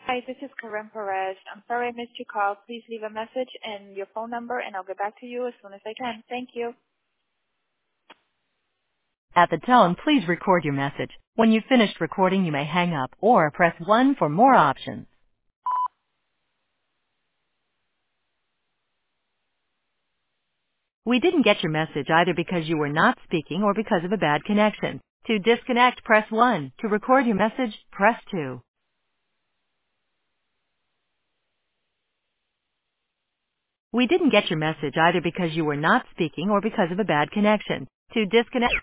Hi, this is Karen Perez. I'm sorry I missed your call. Please leave a message and your phone number, and I'll get back to you as soon as I can. Thank you. At the tone, please record your message. When you've finished recording, you may hang up or press 1 for more options. We didn't get your message either because you were not speaking or because of a bad connection. To disconnect, press 1. To record your message, press 2. We didn't get your message either because you were not speaking or because of a bad connection. To disconnect,